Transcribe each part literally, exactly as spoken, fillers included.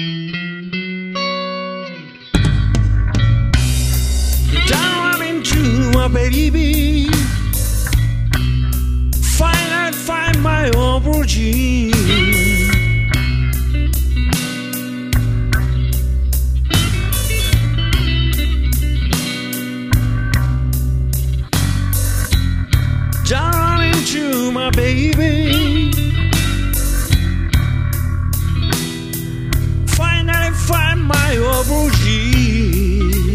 Down into my baby, find and find my aubergine. Down into my baby, find and find my aubergine.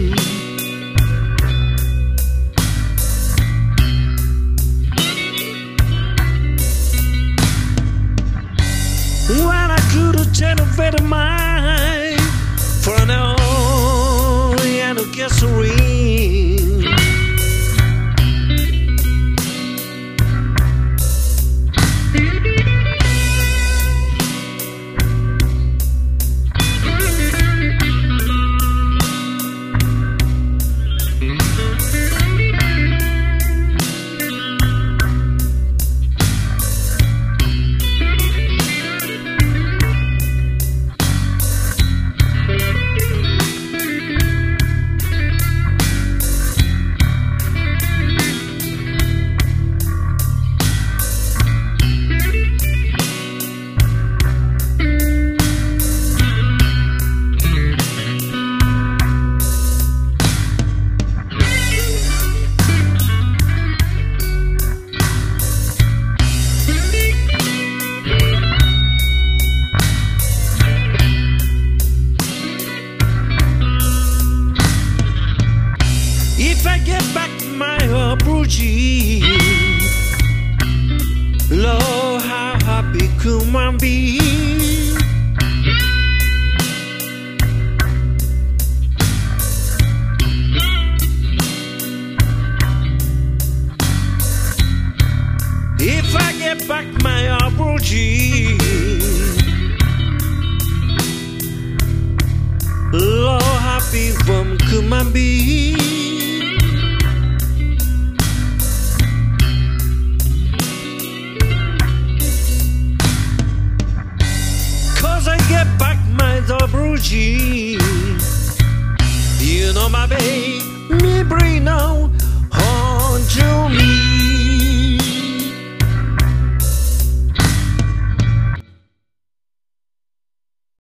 When I could have telephoned mine for an oil and a gasoline. If I get back my aubergine, Lord, how happy could one be? If I get back my aubergine, Lord, happy one could one be? I get back my aubergine, you know my babe, me bring no